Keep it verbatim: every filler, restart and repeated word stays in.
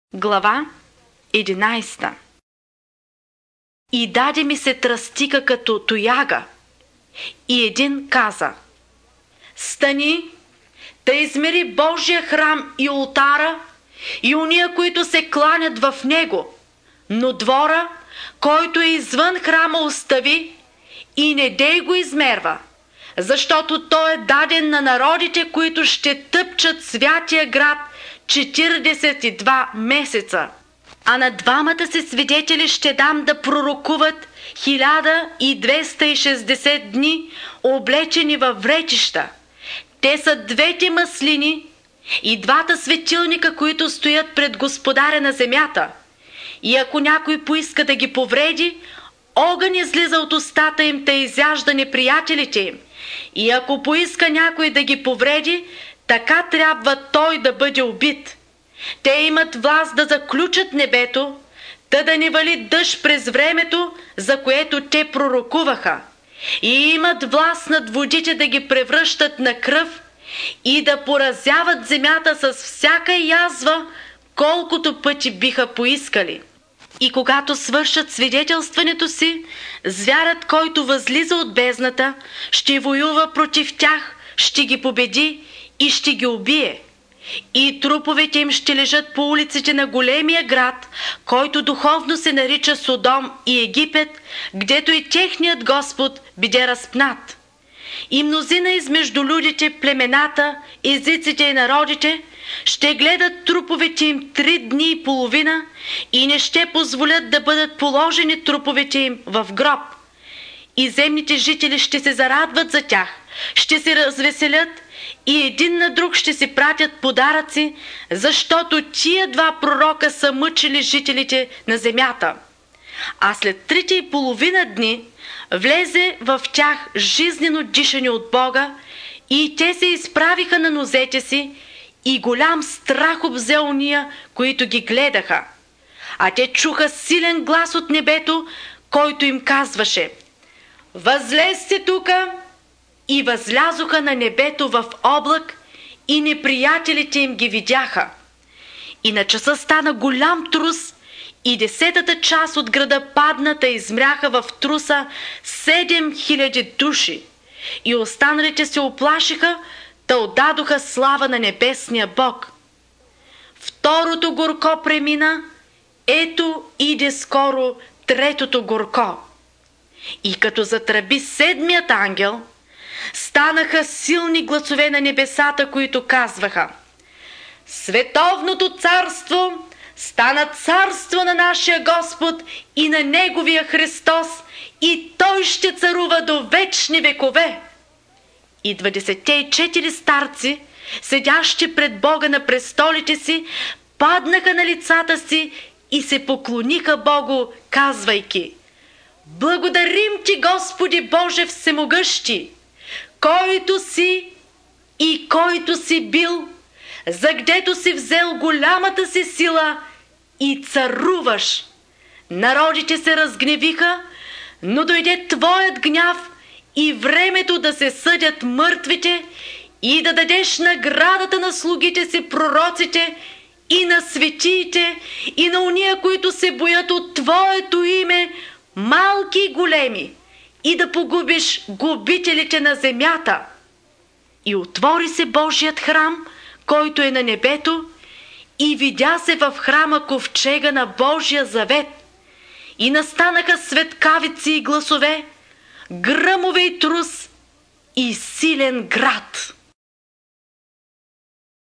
Глава единайсета. И даде ми се тръстика като тояга. И един каза: стани, да измери Божия храм и олтара и уния, които се кланят в него, но двора, който е извън храма, остави и не дей го измерва, защото той е даден на народите, които ще тъпчат святия град четиридесет и два месеца. А на двамата си свидетели ще дам да пророкуват хиляда и двеста и шестдесет дни, облечени във вречища. Те са двете маслини и двата светилника, които стоят пред Господаря на земята. И ако някой поиска да ги повреди, огън излиза от устата им, да изяжда неприятелите им. И ако поиска някой да ги повреди, така трябва той да бъде убит. Те имат власт да заключат небето, та да не вали дъжд през времето, за което те пророкуваха. И имат власт над водите да ги превръщат на кръв и да поразяват земята с всяка язва, колкото пъти биха поискали. И когато свършат свидетелстването си, звярат, който възлиза от бездната, ще воюва против тях, ще ги победи и ще ги убие. И труповете им ще лежат по улиците на големия град, който духовно се нарича Содом и Египет, гдето и техният Господ биде разпнат. И мнозина измежду людите, племената, езиците и народите ще гледат труповете им три дни и половина и не ще позволят да бъдат положени труповете им в гроб. И земните жители ще се зарадват за тях, ще се развеселят и един на друг ще си пратят подаръци, защото тия два пророка са мъчили жителите на земята. А след трите и половина дни влезе в тях жизнено дишане от Бога и те се изправиха на нозете си и голям страх обзе уния, които ги гледаха. А те чуха силен глас от небето, който им казваше: възлезте тука! И възлязоха на небето в облак и неприятелите им ги видяха. И на часа стана голям трус и десетата част от града падната, измряха в труса седем хиляди души. И останалите се оплашиха, та отдадоха слава на небесния Бог. Второто горко премина, ето иде скоро третото горко. И като затръби седмият ангел, станаха силни гласове на небесата, които казваха: световното царство стана царство на нашия Господ и на Неговия Христос, и Той ще царува до вечни векове. И двадесетте и четири старци, седящи пред Бога на престолите си, паднаха на лицата си и се поклониха Богу, казвайки: благодарим Ти, Господи Боже всемогъщи, който си и който си бил, за гдето си взел голямата си сила и царуваш. Народите се разгневиха, но дойде Твоят гняв и времето да се съдят мъртвите и да дадеш наградата на слугите си пророците и на светиите и на уния, които се боят от Твоето име, малки и големи, и да погубиш губителите на земята. И отвори се Божият храм, който е на небето, и видя се в храма ковчега на Божия завет. И настанаха светкавици и гласове, гръмове и трус и силен град.